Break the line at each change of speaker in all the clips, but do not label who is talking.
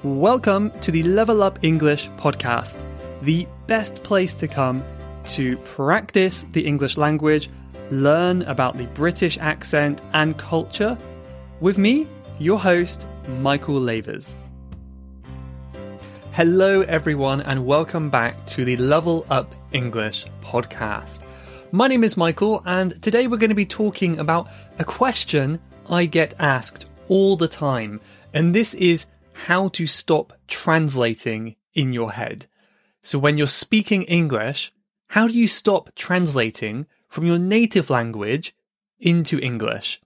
Welcome to the Level Up English podcast, the best place to come to practice the English language, learn about the British accent and culture, with me, your host, Michael Lavers. Hello everyone and welcome back to the Level Up English podcast. My name is Michael and today we're going to be talking about a question I get asked all the time, and this is how to stop translating in your head. So when you're speaking English, how do you stop translating from your native language into English?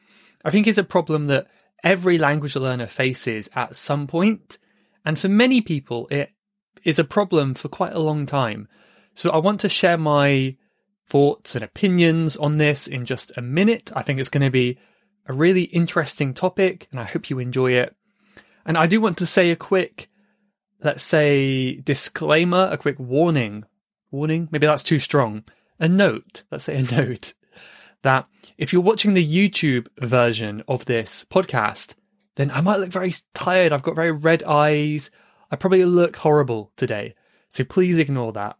I think it's a problem that every language learner faces at some point, and for many people it is a problem for quite a long time. So I want to share my thoughts and opinions on this in just a minute. I think it's going to be a really interesting topic and I hope you enjoy it. And I do want to say a quick, let's say, disclaimer, a quick warning. Warning? Maybe that's too strong. A note, let's say a note, that if you're watching the YouTube version of this podcast, then I might look very tired. I've got very red eyes. I probably look horrible today. So please ignore that.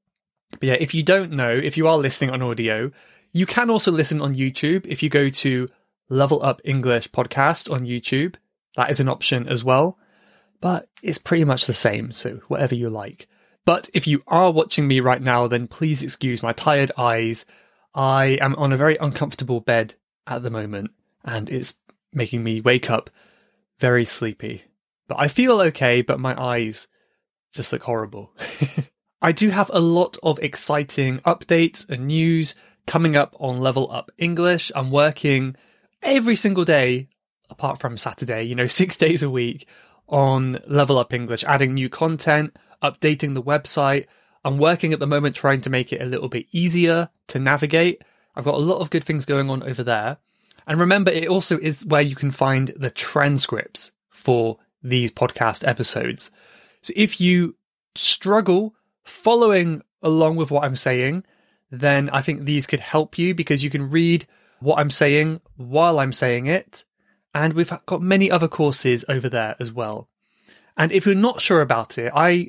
But yeah, if you don't know, if you are listening on audio, you can also listen on YouTube. If you go to Level Up English Podcast on YouTube, that is an option as well, but it's pretty much the same, so whatever you like. But if you are watching me right now, then please excuse my tired eyes. I am on a very uncomfortable bed at the moment, and it's making me wake up very sleepy. But I feel okay, but my eyes just look horrible. I do have a lot of exciting updates and news coming up on Level Up English. I'm working every single day, apart from Saturday, 6 days a week on Level Up English, adding new content, updating the website. I'm working at the moment trying to make it a little bit easier to navigate. I've got a lot of good things going on over there. And remember, it also is where you can find the transcripts for these podcast episodes. So if you struggle following along with what I'm saying, then I think these could help you because you can read what I'm saying while I'm saying it. And we've got many other courses over there as well. And if you're not sure about it, I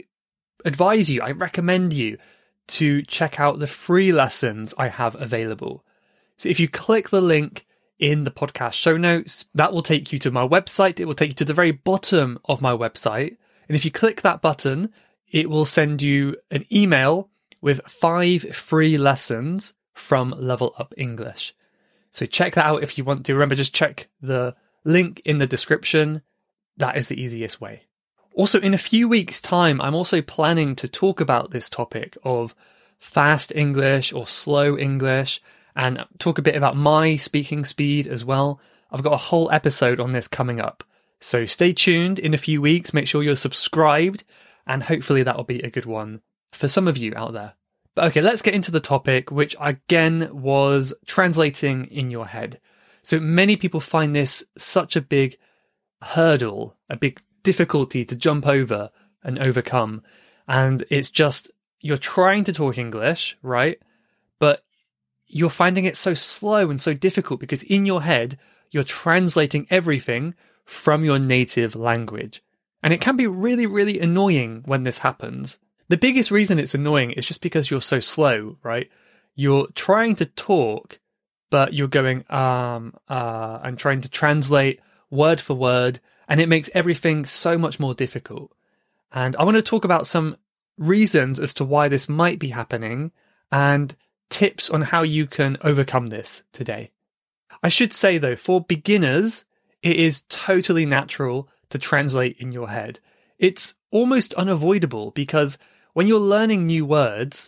recommend you to check out the free lessons I have available. So if you click the link in the podcast show notes, that will take you to my website. It will take you to the very bottom of my website. And if you click that button, it will send you an email with 5 free lessons from Level Up English. So check that out if you want to. Remember, just check the link in the description. That is the easiest way. Also, in a few weeks' time, I'm also planning to talk about this topic of fast English or slow English and talk a bit about my speaking speed as well. I've got a whole episode on this coming up. So stay tuned in a few weeks. Make sure you're subscribed and hopefully that will be a good one for some of you out there. But okay, let's get into the topic, which again was translating in your head. So many people find this such a big hurdle, a big difficulty to jump over and overcome. And it's just, you're trying to talk English, right? But you're finding it so slow and so difficult because in your head, you're translating everything from your native language. And it can be really, really annoying when this happens. The biggest reason it's annoying is just because you're so slow, right? You're trying to talk, but you're going, and trying to translate word for word, and it makes everything so much more difficult. And I want to talk about some reasons as to why this might be happening and tips on how you can overcome this today. I should say though, for beginners, it is totally natural to translate in your head. It's almost unavoidable because when you're learning new words,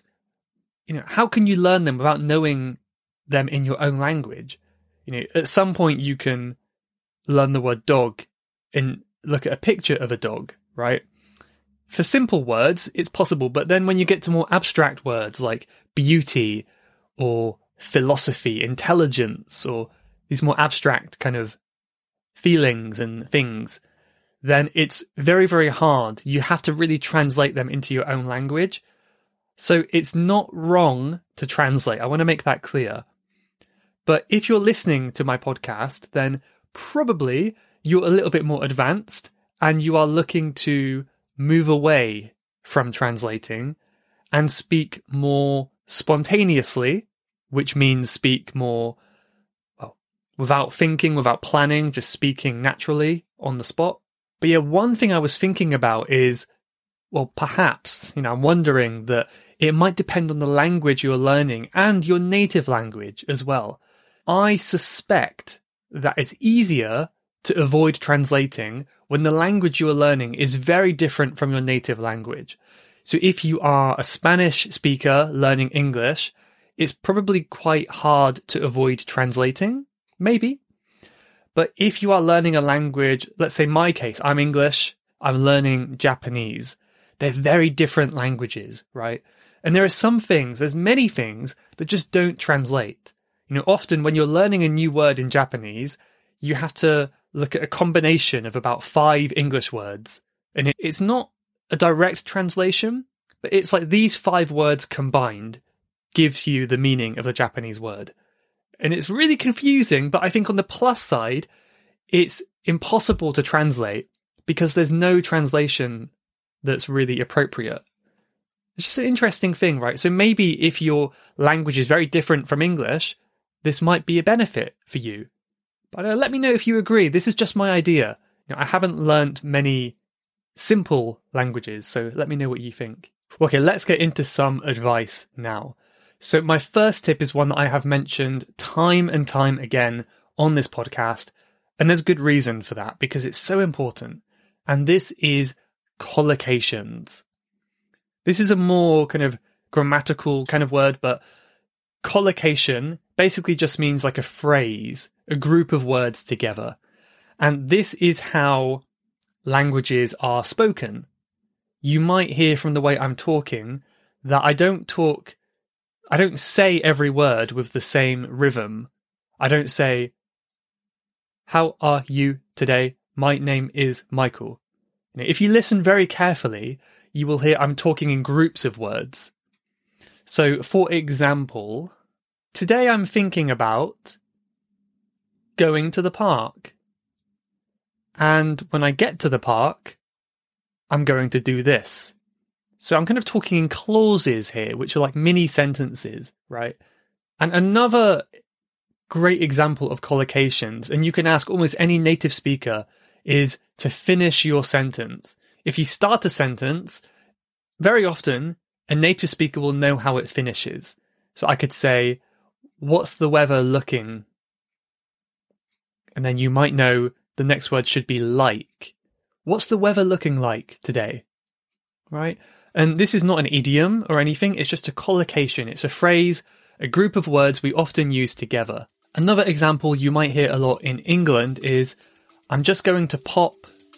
how can you learn them without knowing them in your own language? At some point you can learn the word dog and look at a picture of a dog, right? For simple words, it's possible, but then when you get to more abstract words like beauty or philosophy, intelligence, or these more abstract kind of feelings and things, then it's very, very hard. You have to really translate them into your own language. So it's not wrong to translate. I want to make that clear. But if you're listening to my podcast, then probably you're a little bit more advanced and you are looking to move away from translating and speak more spontaneously, which means speak more, well, without thinking, without planning, just speaking naturally on the spot. But yeah, one thing I was thinking about is, well, perhaps, I'm wondering that it might depend on the language you're learning and your native language as well. I suspect that it's easier to avoid translating when the language you are learning is very different from your native language. So if you are a Spanish speaker learning English, it's probably quite hard to avoid translating, maybe. But if you are learning a language, let's say my case, I'm English, I'm learning Japanese. They're very different languages, right? And there are some things, there's many things that just don't translate. Often when you're learning a new word in Japanese, you have to look at a combination of about 5 English words. And it's not a direct translation, but it's like these 5 words combined gives you the meaning of the Japanese word. And it's really confusing, but I think on the plus side, it's impossible to translate because there's no translation that's really appropriate. It's just an interesting thing, right? So maybe if your language is very different from English, this might be a benefit for you. But let me know if you agree. This is just my idea. I haven't learnt many simple languages, so let me know what you think. Okay, let's get into some advice now. So my first tip is one that I have mentioned time and time again on this podcast, and there's good reason for that because it's so important. And this is collocations. This is a more kind of grammatical kind of word, but collocation basically just means like a phrase, a group of words together. And this is how languages are spoken. You might hear from the way I'm talking that I don't say every word with the same rhythm. I don't say, "How are you today? My name is Michael." If you listen very carefully, you will hear I'm talking in groups of words. So, for example, today I'm thinking about going to the park. And when I get to the park, I'm going to do this. So I'm kind of talking in clauses here, which are like mini sentences, right? And another great example of collocations, and you can ask almost any native speaker, is to finish your sentence. If you start a sentence, very often a native speaker will know how it finishes. So I could say, "What's the weather looking?" And then you might know the next word should be like. What's the weather looking like today? Right? And this is not an idiom or anything. It's just a collocation. It's a phrase, a group of words we often use together. Another example you might hear a lot in England is, "I'm just going to pop."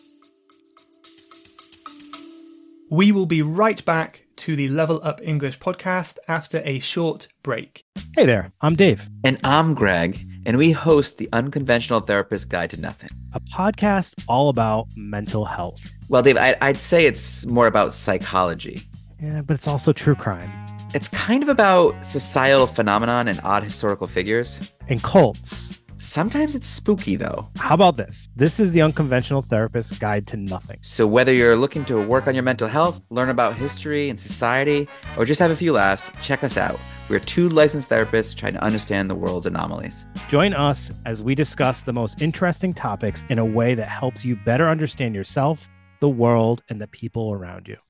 We will be right back to the Level Up English podcast after a short break.
Hey there, I'm Dave.
And I'm Greg, and we host the Unconventional Therapist Guide to Nothing,
a podcast all about mental health.
Well, Dave, I'd say it's more about psychology.
Yeah, but it's also true crime.
It's kind of about societal phenomenon and odd historical figures.
And cults.
Sometimes it's spooky, though.
How about this? This is the Unconventional Therapist Guide to Nothing.
So whether you're looking to work on your mental health, learn about history and society, or just have a few laughs, check us out. We're 2 licensed therapists trying to understand the world's anomalies.
Join us as we discuss the most interesting topics in a way that helps you better understand yourself, the world, and the people around you.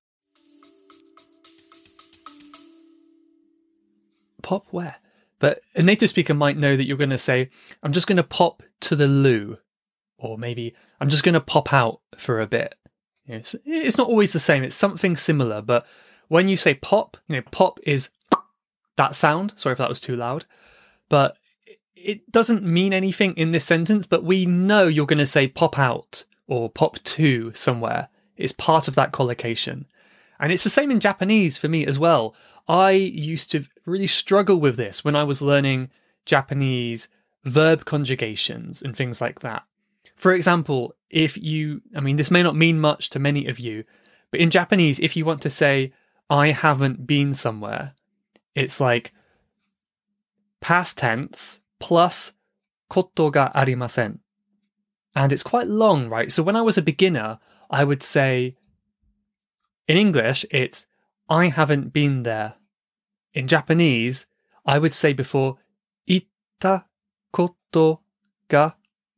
Pop where? But a native speaker might know that you're going to say, "I'm just going to pop to the loo." Or maybe, "I'm just going to pop out for a bit." It's not always the same. It's something similar. But when you say pop, pop is that sound. Sorry if that was too loud. But it doesn't mean anything in this sentence, but we know you're going to say pop out or pop to somewhere. It's part of that collocation. And it's the same in Japanese for me as well. I used to really struggle with this when I was learning Japanese verb conjugations and things like that. For example, this may not mean much to many of you, but in Japanese, if you want to say, "I haven't been somewhere," it's like past tense plus koto ga arimasen. And it's quite long, right? So when I was a beginner, I would say, in English, it's I haven't been there. In Japanese, I would say before, itta koto ga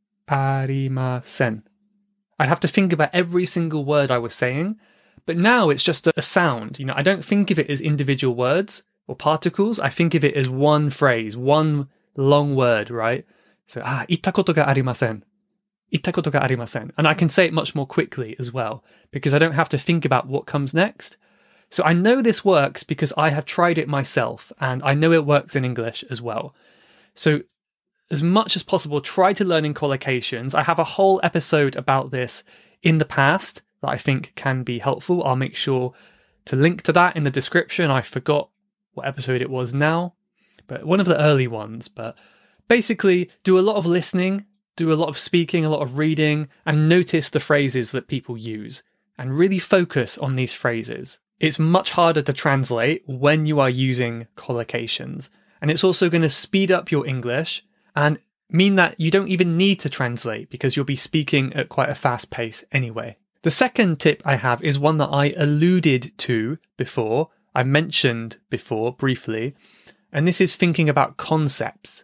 arimasen. I'd have to think about every single word I was saying, but now it's just a sound. I don't think of it as individual words or particles. I think of it as one phrase, one long word, right? So, itta koto ga arimasen. Itta koto ga arimasen. And I can say it much more quickly as well, because I don't have to think about what comes next. So I know this works because I have tried it myself, and I know it works in English as well. So as much as possible, try to learn in collocations. I have a whole episode about this in the past that I think can be helpful. I'll make sure to link to that in the description. I forgot what episode it was now, but one of the early ones. But basically, do a lot of listening, do a lot of speaking, a lot of reading, and notice the phrases that people use, and really focus on these phrases. It's much harder to translate when you are using collocations, and it's also going to speed up your English and mean that you don't even need to translate because you'll be speaking at quite a fast pace anyway. The second tip I have is one that I alluded to before, I mentioned before briefly, and this is thinking about concepts.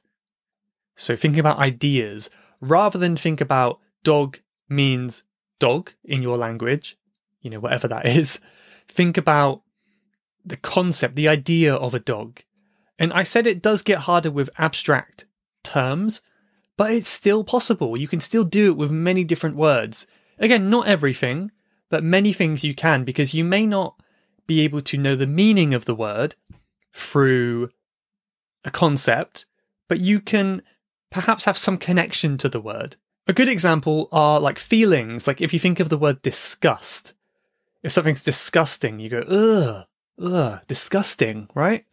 So thinking about ideas, rather than think about dog means dog in your language, whatever that is, think about the concept, the idea of a dog. And I said it does get harder with abstract terms, but it's still possible. You can still do it with many different words. Again, not everything, but many things you can, because you may not be able to know the meaning of the word through a concept, but you can perhaps have some connection to the word. A good example are like feelings. Like if you think of the word disgust, if something's disgusting, you go, ugh, disgusting, right?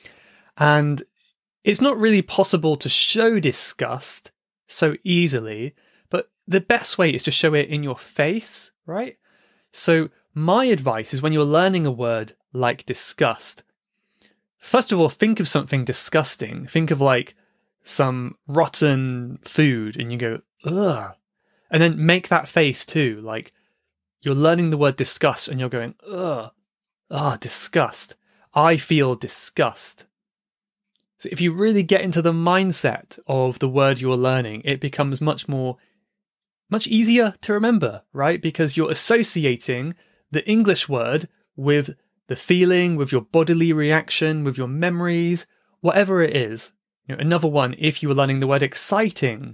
And it's not really possible to show disgust so easily, but the best way is to show it in your face, right? So my advice is when you're learning a word like disgust, first of all, think of something disgusting. Think of like some rotten food and you go, ugh. And then make that face too. Like you're learning the word disgust and you're going, ugh, disgust. I feel disgust. So if you really get into the mindset of the word you're learning, it becomes much easier to remember, right? Because you're associating the English word with the feeling, with your bodily reaction, with your memories, whatever it is. Another one, if you were learning the word exciting,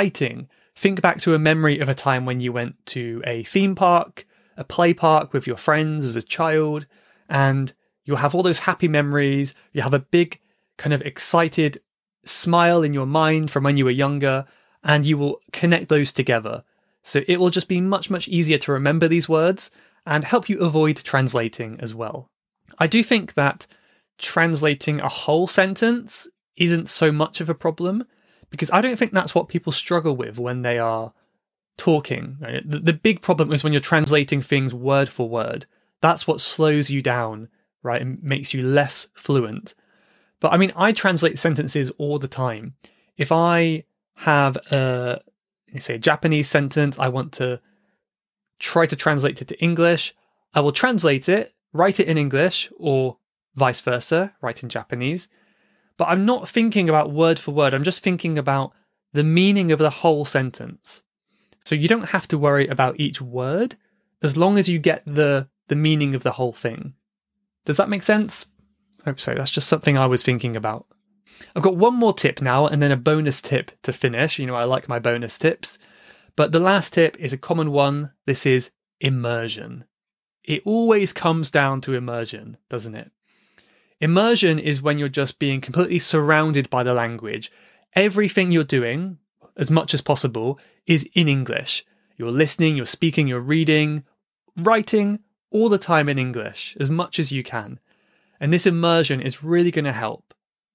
think back to a memory of a time when you went to a theme park, a play park with your friends as a child, and you'll have all those happy memories. You have a big kind of excited smile in your mind from when you were younger, and you will connect those together. So it will just be much, much easier to remember these words and help you avoid translating as well. I do think that translating a whole sentence isn't so much of a problem, because I don't think that's what people struggle with when they are talking. Right? The big problem is when you're translating things word for word. That's what slows you down, right, and makes you less fluent. But I mean, I translate sentences all the time. If I have a Japanese sentence, I want to try to translate it to English, I will translate it, write it in English, or vice versa, write in Japanese. But I'm not thinking about word for word. I'm just thinking about the meaning of the whole sentence. So you don't have to worry about each word as long as you get the meaning of the whole thing. Does that make sense? I hope so. That's just something I was thinking about. I've got one more tip now and then a bonus tip to finish. I like my bonus tips. But the last tip is a common one. This is immersion. It always comes down to immersion, doesn't it? Immersion is when you're just being completely surrounded by the language. Everything you're doing, as much as possible, is in English. You're listening, you're speaking, you're reading, writing, all the time in English, as much as you can. And this immersion is really going to help.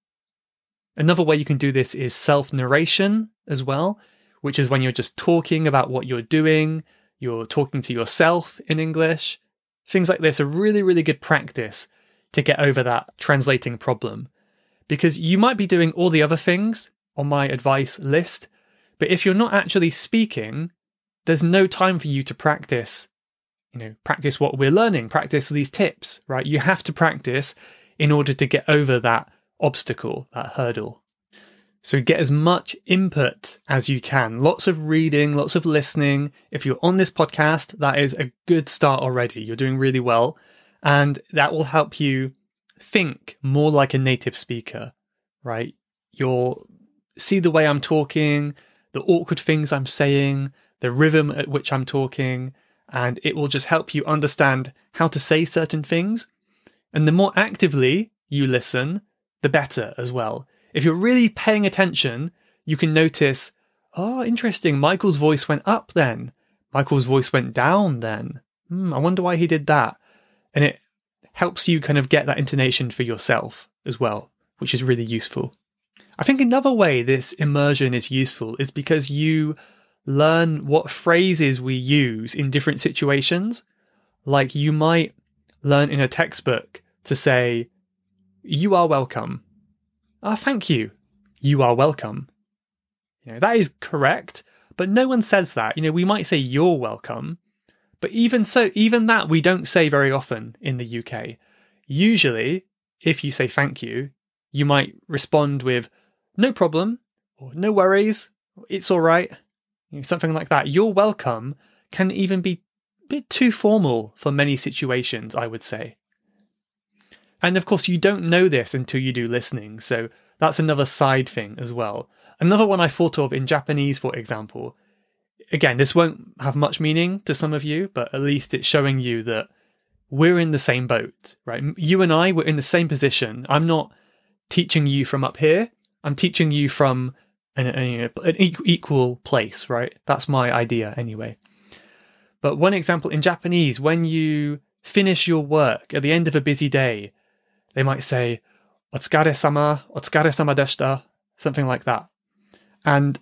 Another way you can do this is self-narration as well, which is when you're just talking about what you're doing, you're talking to yourself in English. Things like this are really, really good practice to get over that translating problem. Because you might be doing all the other things on my advice list, but if you're not actually speaking, there's no time for you to practice practice what we're learning, practice these tips, right? You have to practice in order to get over that obstacle, that hurdle. So get as much input as you can. Lots of reading, lots of listening. If you're on this podcast, that is a good start already. You're doing really well. And that will help you think more like a native speaker, right? You'll see the way I'm talking, the awkward things I'm saying, the rhythm at which I'm talking, and it will just help you understand how to say certain things. And the more actively you listen, the better as well. If you're really paying attention, you can notice, oh, interesting, Michael's voice went up then. Michael's voice went down then. I wonder why he did that. And it helps you kind of get that intonation for yourself as well, which is really useful. I think another way this immersion is useful is because you learn what phrases we use in different situations. Like you might learn in a textbook to say, you are welcome. Thank you. You are welcome. That is correct, but no one says that. We might say you're welcome, but even so, even that we don't say very often in the UK. Usually, if you say thank you, you might respond with no problem, or no worries, it's all right, something like that. You're welcome can even be a bit too formal for many situations, I would say. And of course, you don't know this until you do listening, so that's another side thing as well. Another one I thought of in Japanese, for example. Again, this won't have much meaning to some of you, but at least it's showing you that we're in the same boat, right? You and I, we're in the same position. I'm not teaching you from up here. I'm teaching you from an equal place, right? That's my idea anyway. But one example in Japanese, when you finish your work at the end of a busy day, they might say, otsukare-sama deshita, something like that. And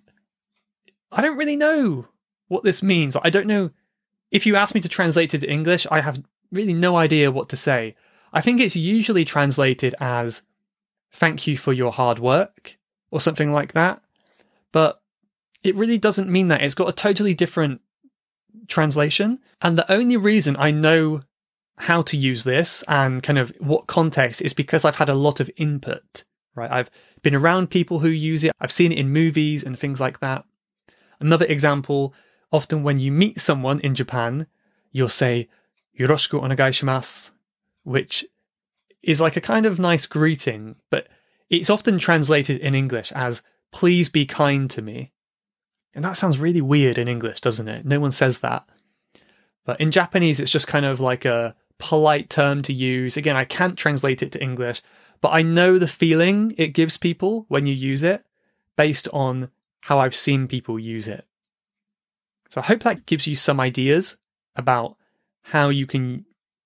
I don't really know what this means. I don't know. If you ask me to translate it to English, I have really no idea what to say. I think it's usually translated as thank you for your hard work or something like that. But it really doesn't mean that. It's got a totally different translation. And the only reason I know how to use this and kind of what context is because I've had a lot of input, right? I've been around people who use it. I've seen it in movies and things like that. Another example, often when you meet someone in Japan, you'll say, yoroshiku onegai shimasu, which is like a kind of nice greeting, but it's often translated in English as, please be kind to me. And that sounds really weird in English, doesn't it? No one says that. But in Japanese, it's just kind of like a polite term to use. Again, I can't translate it to English, but I know the feeling it gives people when you use it based on how I've seen people use it. So I hope that gives you some ideas about how you can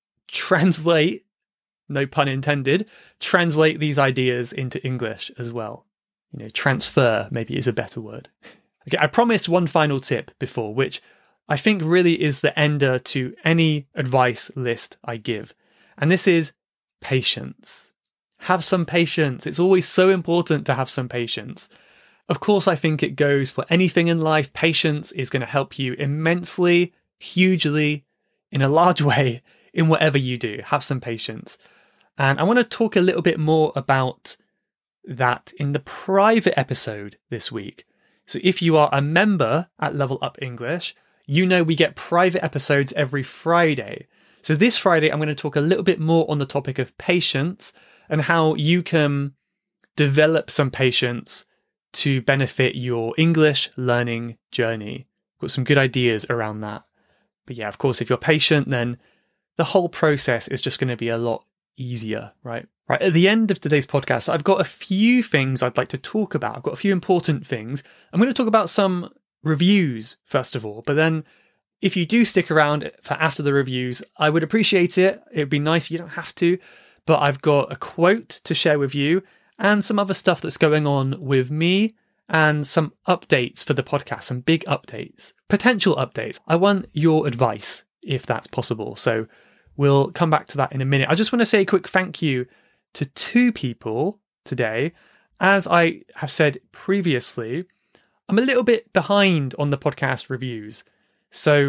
translate, no pun intended, translate these ideas into English as well. Transfer maybe is a better word. Okay, I promised one final tip before, which I think really is the ender to any advice list I give. And this is patience. Have some patience. It's always so important to have some patience. Of course, I think it goes for anything in life. Patience is going to help you immensely, hugely, in a large way, in whatever you do. Have some patience. And I want to talk a little bit more about that in the private episode this week. So if you are a member at Level Up English, you know we get private episodes every Friday. So this Friday, I'm going to talk a little bit more on the topic of patience and how you can develop some patience to benefit your English learning journey. Got some good ideas around that. But yeah, of course, if you're patient, then the whole process is just going to be a lot easier, right? Right. At the end of today's podcast, I've got a few things I'd like to talk about. I've got a few important things. I'm going to talk about some reviews, first of all, but then if you do stick around for after the reviews, I would appreciate it. It'd be nice. You don't have to, but I've got a quote to share with you and some other stuff that's going on with me and some updates for the podcast, some big updates, potential updates. I want your advice if that's possible. So we'll come back to that in a minute. I just want to say a quick thank you to 2 people today. As I have said previously, I'm a little bit behind on the podcast reviews. So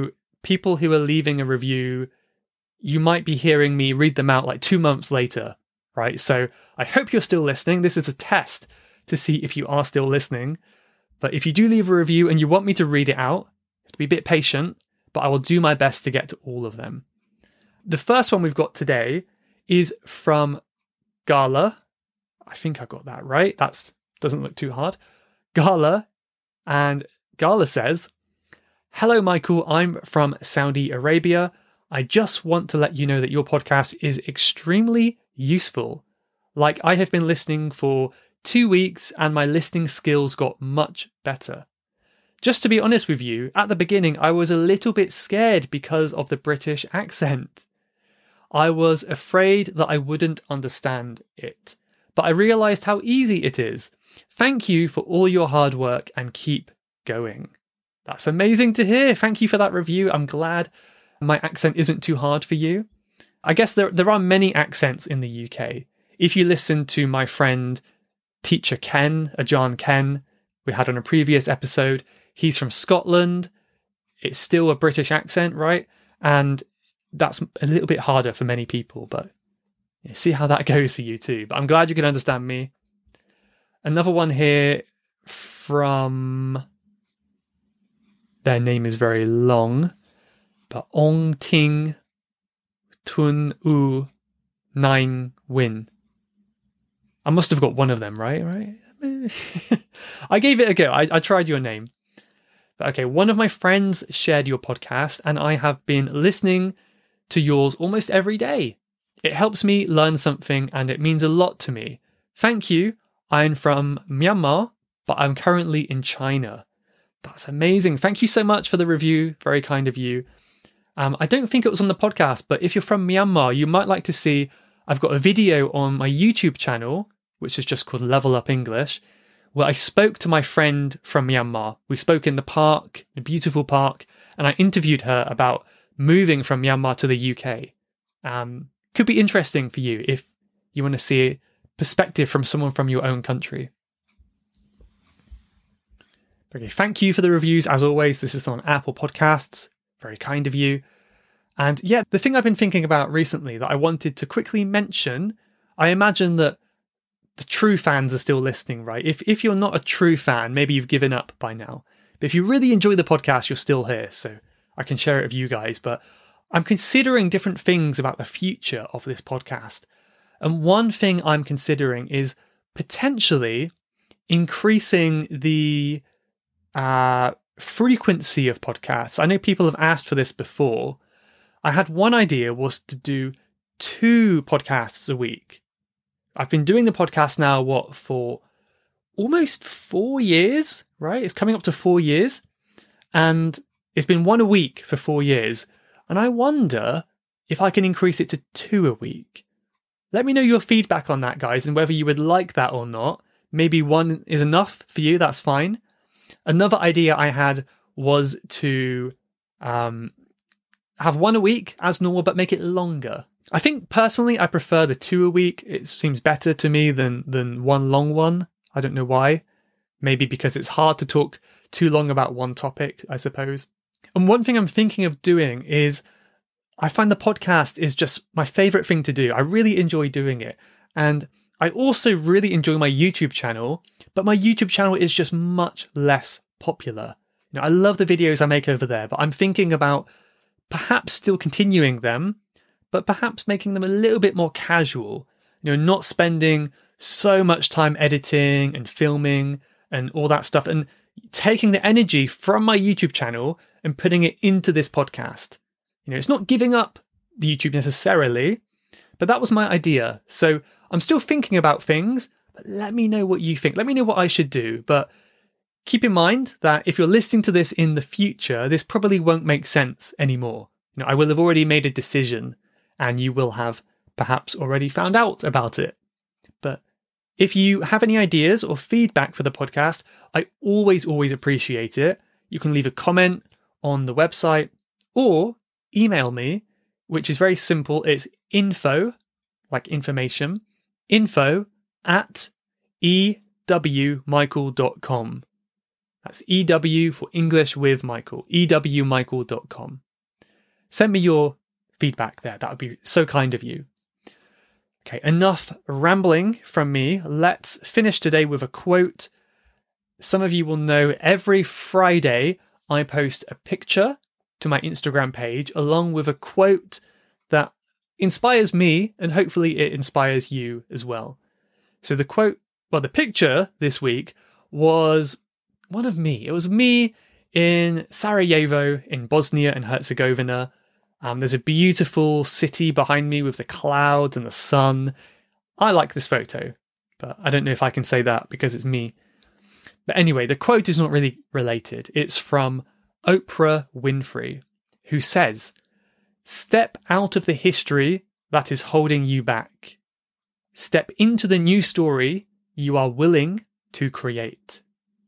people who are leaving a review, you might be hearing me read them out like 2 months later, right? So I hope you're still listening. This is a test to see if you are still listening. But if you do leave a review and you want me to read it out, you have to be a bit patient, but I will do my best to get to all of them. The first one we've got today is from Gala. I think I got that right. That doesn't look too hard. Gala. And Gala says, "Hello, Michael. I'm from Saudi Arabia. I just want to let you know that your podcast is extremely useful. Like, I have been listening for 2 weeks and my listening skills got much better. Just to be honest with you, at the beginning, I was a little bit scared because of the British accent. I was afraid that I wouldn't understand it, but I realized how easy it is. Thank you for all your hard work and keep going." That's amazing to hear. Thank you for that review. I'm glad my accent isn't too hard for you. I guess there are many accents in the UK. If you listen to my friend Teacher Ken, Ajan Ken, we had on a previous episode, he's from Scotland. It's still a British accent, right? And that's a little bit harder for many people, but see how that goes for you too. But I'm glad you can understand me. Another one here from... their name is very long, but Ong Ting Tun U Nine Win. I must have got one of them right? I gave it a go. I tried your name. But okay, one of my friends shared your podcast and I have been listening to yours almost every day. It helps me learn something and it means a lot to me. Thank you. I'm from Myanmar, but I'm currently in China. That's amazing. Thank you so much for the review. Very kind of you. I don't think it was on the podcast, but if you're from Myanmar, you might like to see I've got a video on my YouTube channel, which is just called Level Up English, where I spoke to my friend from Myanmar. We spoke in the park, a beautiful park, and I interviewed her about moving from Myanmar to the UK. Could be interesting for you if you want to see a perspective from someone from your own country. Okay, thank you for the reviews. As always, this is on Apple Podcasts. Very kind of you. And yeah, the thing I've been thinking about recently that I wanted to quickly mention, I imagine that the true fans are still listening, right? If you're not a true fan, maybe you've given up by now. But if you really enjoy the podcast, you're still here. So I can share it with you guys. But I'm considering different things about the future of this podcast. And one thing I'm considering is potentially increasing the frequency of podcasts. I know people have asked for this before. I had one idea was to do 2 podcasts a week. I've been doing the podcast now, for almost 4 years, right? It's coming up to 4 years. And it's been 1 a week for 4 years. And I wonder if I can increase it to 2 a week. Let me know your feedback on that, guys, and whether you would like that or not. Maybe 1 is enough for you, that's fine. Another idea I had was to have 1 a week as normal, but make it longer. I think personally, I prefer the 2 a week. It seems better to me than 1 long one. I don't know why. Maybe because it's hard to talk too long about one topic, I suppose. And one thing I'm thinking of doing is, I find the podcast is just my favorite thing to do. I really enjoy doing it. And I also really enjoy my YouTube channel, but my YouTube channel is just much less popular. You know, I love the videos I make over there, but I'm thinking about perhaps still continuing them, but perhaps making them a little bit more casual. You know, not spending so much time editing and filming and all that stuff, and taking the energy from my YouTube channel and putting it into this podcast. You know, it's not giving up the YouTube necessarily, but that was my idea. So I'm still thinking about things, but let me know what you think. Let me know what I should do. But keep in mind that if you're listening to this in the future, this probably won't make sense anymore. You know, I will have already made a decision and you will have perhaps already found out about it. But if you have any ideas or feedback for the podcast, I always appreciate it. You can leave a comment on the website or email me, which is very simple. It's info, like information, info@ewmichael.com. That's EW for English with Michael, ewmichael.com. send me your feedback there. That would be so kind of you. Okay, enough rambling from me. Let's finish today with a quote. Some of you will know every Friday I post a picture to my Instagram page along with a quote that inspires me, and hopefully it inspires you as well. So the picture this week was one of me. It was me in Sarajevo in Bosnia and Herzegovina. There's a beautiful city behind me with the clouds and the sun. I like this photo, but I don't know if I can say that because it's me. But anyway, the quote is not really related. It's from Oprah Winfrey, who says, "Step out of the history that is holding you back. Step into the new story you are willing to create."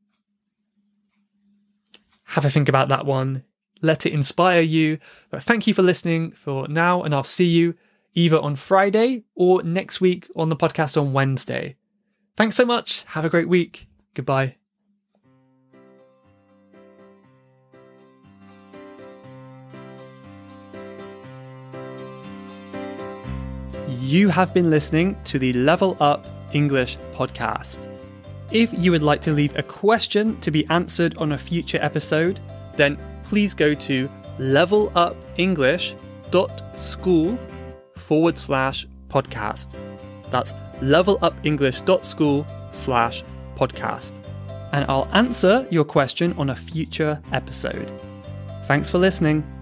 Have a think about that one. Let it inspire you. But thank you for listening for now, and I'll see you either on Friday or next week on the podcast on Wednesday. Thanks so much. Have a great week. Goodbye. You have been listening to the Level Up English podcast. If you would like to leave a question to be answered on a future episode, then please go to levelupenglish.school/podcast. That's levelupenglish.school/podcast. And I'll answer your question on a future episode. Thanks for listening.